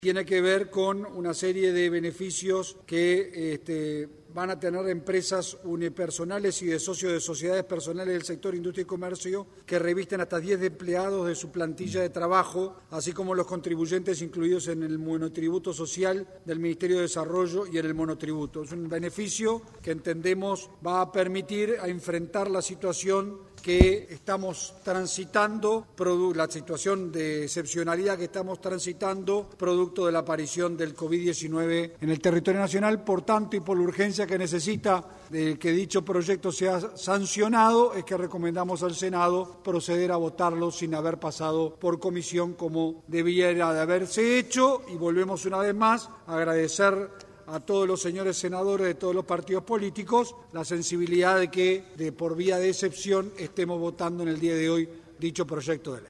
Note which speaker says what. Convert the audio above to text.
Speaker 1: Tiene que ver con una serie de beneficios que van a tener empresas unipersonales y de socios de sociedades personales del sector industria y comercio que revisten hasta 10 empleados de su plantilla de trabajo, así como los contribuyentes incluidos en el monotributo social del Ministerio de Desarrollo y en el monotributo. Es un beneficio que entendemos va a permitir a enfrentar la situación que estamos transitando, la situación de excepcionalidad que estamos transitando, producto de la aparición del COVID-19 en el territorio nacional. Por tanto, y por la urgencia que necesita de que dicho proyecto sea sancionado, es que recomendamos al Senado proceder a votarlo sin haber pasado por comisión como debiera de haberse hecho. Y volvemos una vez más a agradecer a todos los señores senadores de todos los partidos políticos la sensibilidad de que, por vía de excepción, estemos votando en el día de hoy dicho proyecto de ley.